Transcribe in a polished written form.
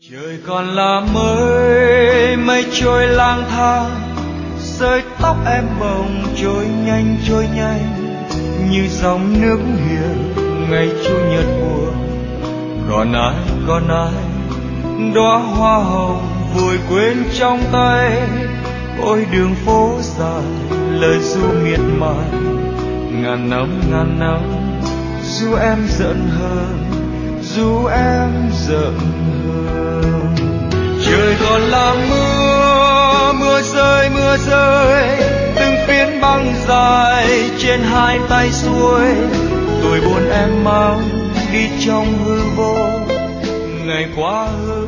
Trời còn là mới mây trôi lang thang, sợi tóc em bồng trôi nhanh như dòng nước hiền ngày chủ nhật buồn. Còn ai đóa hoa hồng vùi quên trong tay. Ôi đường phố dài lời ru miệt mài, ngàn năm dù em giận hơn. Trời còn là mưa rơi từng phiến băng dài trên hai tay xuôi. Tôi buồn em mang đi trong hư vô, ngày qua hư